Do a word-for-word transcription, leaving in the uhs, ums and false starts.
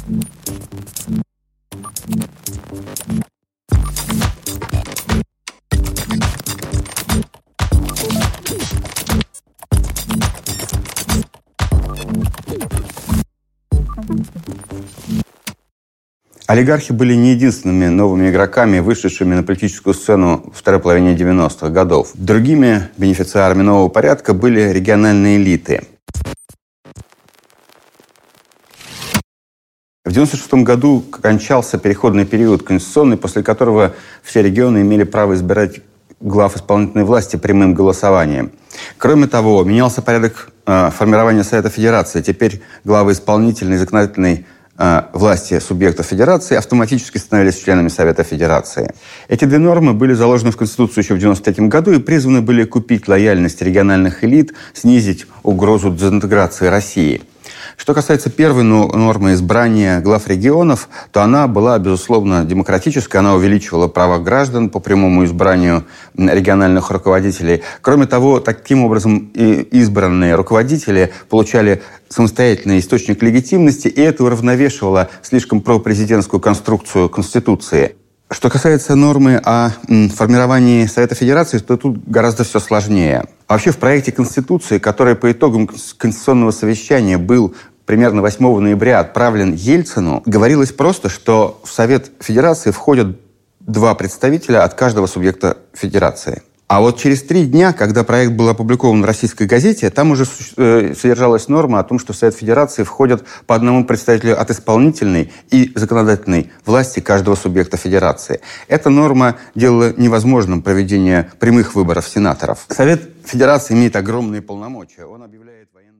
Олигархи были не единственными новыми игроками, вышедшими на политическую сцену во второй половине девяностых годов. Другими бенефициарами нового порядка были региональные элиты. В девяносто шестом году кончался переходный период конституционный, после которого все регионы имели право избирать глав исполнительной власти прямым голосованием. Кроме того, менялся порядок э, формирования Совета Федерации. Теперь главы исполнительной и законодательной власти субъектов Федерации автоматически становились членами Совета Федерации. Эти две нормы были заложены в Конституцию еще в девяносто третьем году и призваны были купить лояльность региональных элит, снизить угрозу дезинтеграции России. Что касается первой нормы избрания глав регионов, то она была, безусловно, демократической. Она увеличивала права граждан по прямому избранию региональных руководителей. Кроме того, таким образом и избранные руководители получали самостоятельный источник легитимности, и это уравновешивало слишком пропрезидентскую конструкцию Конституции. Что касается нормы о формировании Совета Федерации, то тут гораздо все сложнее. Вообще в проекте Конституции, который по итогам Конституционного совещания был примерно восьмого ноября отправлен Ельцину, говорилось просто, что в Совет Федерации входят два представителя от каждого субъекта Федерации. А вот через три дня, когда проект был опубликован в российской газете, там уже содержалась норма о том, что в Совет Федерации входят по одному представителю от исполнительной и законодательной власти каждого субъекта Федерации. Эта норма делала невозможным проведение прямых выборов сенаторов. Совет Федерации имеет огромные полномочия. Он объявляет военные